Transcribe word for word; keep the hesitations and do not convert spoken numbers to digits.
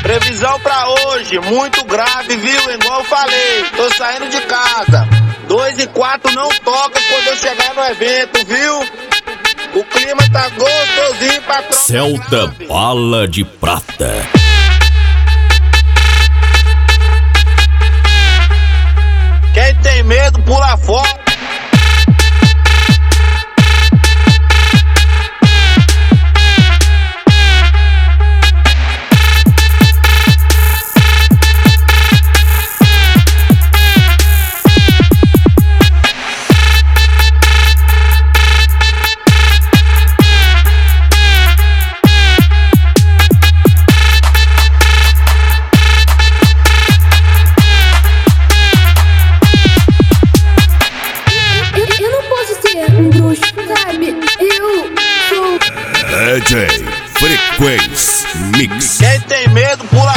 Previsão pra hoje, muito grave, viu? Igual eu falei, tô saindo de casa. Dois e quatro não toca quando eu chegar no evento, viu? O clima tá gostosinho pra trocar. Celta Bala de Prata. Quem tem medo, pula fora. D J Frequência Mix. Quem tem medo, pula